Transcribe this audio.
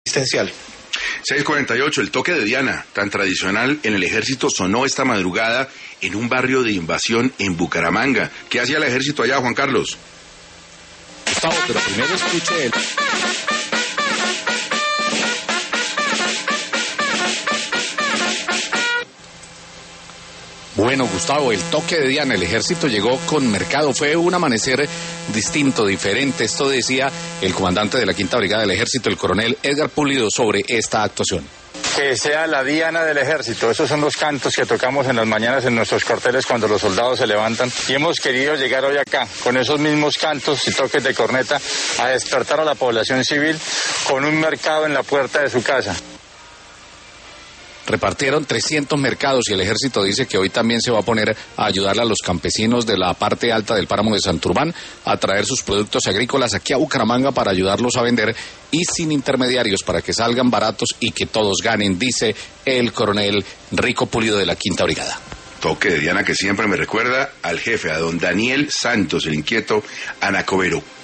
Asistencial. 6:48, el toque de Diana, tan tradicional en el ejército, sonó esta madrugada en un barrio de invasión en Bucaramanga. ¿Qué hacía el ejército allá, Juan Carlos? Gustavo, pero primero escuche el... Bueno, Gustavo, el toque de Diana, el ejército llegó con mercado, fue un amanecer distinto, diferente. Esto decía el comandante de la Quinta Brigada del Ejército, el coronel Edgar Pulido, sobre esta actuación. Que sea la Diana del Ejército, esos son los cantos que tocamos en las mañanas en nuestros cuarteles cuando los soldados se levantan, y hemos querido llegar hoy acá, con esos mismos cantos y toques de corneta, a despertar a la población civil con un mercado en la puerta de su casa. Repartieron 300 mercados y el ejército dice que hoy también se va a poner a ayudarle a los campesinos de la parte alta del páramo de Santurbán a traer sus productos agrícolas aquí a Bucaramanga para ayudarlos a vender y sin intermediarios para que salgan baratos y que todos ganen, dice el coronel Rico Pulido de la Quinta Brigada. Toque de Diana que siempre me recuerda al jefe, a don Daniel Santos, el inquieto Anacobero.